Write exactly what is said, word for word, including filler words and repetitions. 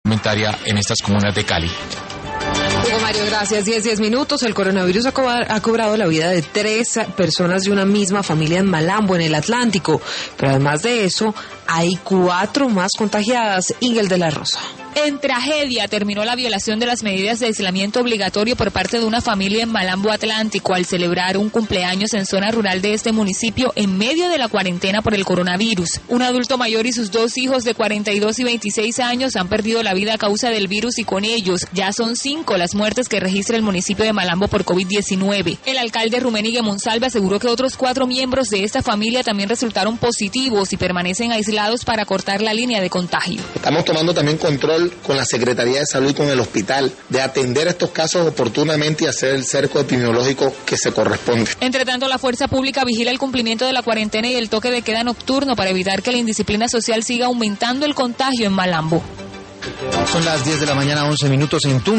alimentaria en estas comunas de Cali. Hugo Mario, gracias. diez, diez minutos. El coronavirus ha, co- ha cobrado la vida de tres personas de una misma familia en Malambo, en el Atlántico. Pero además de eso, hay cuatro más contagiadas. Ingel de la Rosa. En tragedia terminó la violación de las medidas de aislamiento obligatorio por parte de una familia en Malambo Atlántico al celebrar un cumpleaños en zona rural de este municipio en medio de la cuarentena por el coronavirus. Un adulto mayor y sus dos hijos de cuarenta y dos y veintiséis años han perdido la vida a causa del virus y con ellos ya son cinco las muertes que registra el municipio de Malambo por COVID diecinueve. El alcalde Rumenigue Monsalve aseguró que otros cuatro miembros de esta familia también resultaron positivos y permanecen aislados para cortar la línea de contagio. Estamos tomando también control con la Secretaría de Salud y con el hospital de atender estos casos oportunamente y hacer el cerco epidemiológico que se corresponde. Entre tanto, la fuerza pública vigila el cumplimiento de la cuarentena y el toque de queda nocturno para evitar que la indisciplina social siga aumentando el contagio en Malambo. Son las diez de la mañana, once minutos en Tunja.